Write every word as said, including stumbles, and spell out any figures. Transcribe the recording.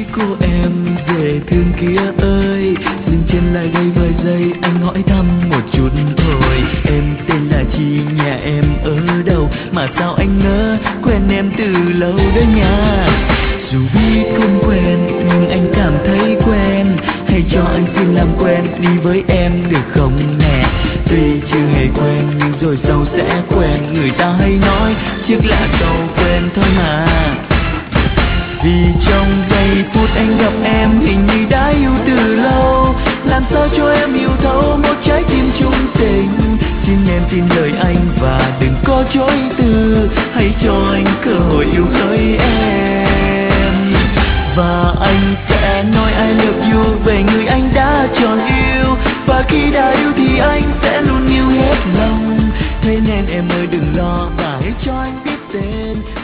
cô em dễ thương kia ơi, dừng chân lại đây vài giây anh hỏi thăm một chút thôi. Em tên là Chi, nhà em ở đâu mà sao anh ngỡ quen em từ lâu đó nha. Dù biết không quen nhưng anh cảm thấy quen, hãy cho anh xin làm quen đi với em được không nè. Tuy chưa hề quen nhưng rồi sau sẽ quen, người ta hay nói chiếc là câu quen thôi mà. Vì trong giây phút anh gặp em hình như đã yêu từ lâu, làm sao cho em hiểu thấu một trái tim chung tình. Xin em tin lời anh và đừng có chối từ, hãy cho anh cơ hội yêu tới em. Và anh sẽ nói I love you về người anh đã chọn yêu, và khi đã yêu thì anh sẽ luôn yêu hết lòng. Thế nên em ơi đừng lo và hãy cho anh biết tên